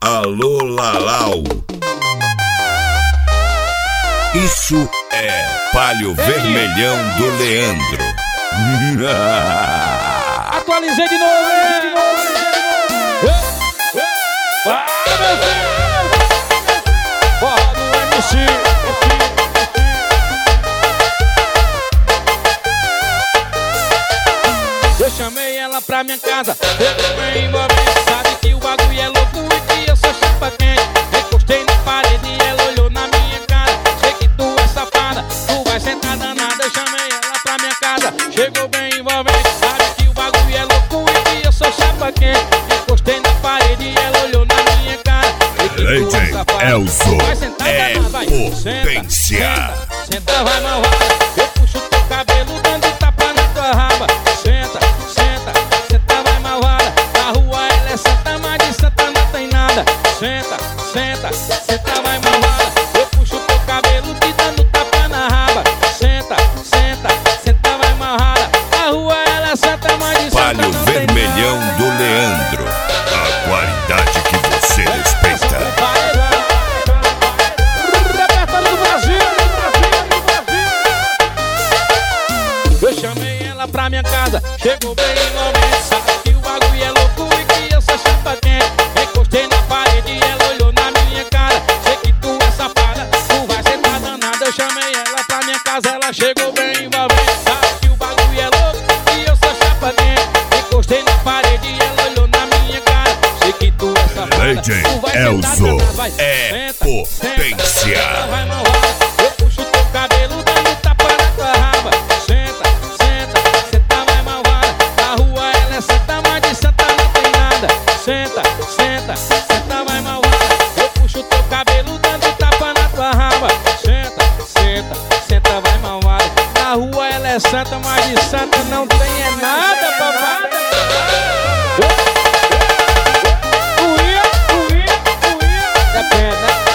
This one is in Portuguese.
Alô, Lalau. Isso é Palio Vermelhão do Leandro. Atualizei de novo, hein? Para, meu filho! Porra do MC. Eu chamei ela pra minha casa, eu bem envolvente. Sabe que o bagulho é louco e que eu sou chapa quente. Encostei na parede e ela olhou na minha cara. Sei que tu é safada, tu vai sentar danada. Eu chamei ela pra minha casa, chegou bem envolvente. Sabe que o bagulho é louco e que eu sou chapa quente. Encostei na parede e ela olhou na minha cara. Sei que tu é safada, Elzo tu vai sentar é danada. Vai, potência. senta, vai malvada. Eu puxo teu cabelo dando tapa na tua raba. Senta, vai malvada. Na rua ela é santa, mas de santa não tem nada. Senta, vai malvada. Eu puxo teu cabelo te dando tapa na raba. Senta, vai malvada. Na rua ela é santa, mas de santa Palio não tem Vermelhão nada. do Leandro. A qualidade que você respeita. Repertório do Brasil. Eu chamei ela pra minha casa, chegou bem envolvente. Sabe que o bagulho é louco e que eu sou chapa quente. Encostei na parede e ela olhou na minha cara. Sei que tu é safada, tu vai sentar danada. Eu chamei ela pra minha casa, ela chegou bem envolvente. Sabe que o bagulho é louco e eu sou chapa quente. Encostei na parede e ela olhou na minha cara. Sei que tu é safada, tu vai sentar Elzo danada. Vai, é senta, potência. vai malvada. Eu puxo teu cabelo dando tapa na tua raba. Senta, vai malvada. Na rua ela é santa, mas de santa não tem nada. Senta, vai malvada. Eu puxo teu cabelo dando tapa na tua raba. Senta, vai malvada. Na rua ela é santa, mas de santa não tem é nada, papai. Depende, né?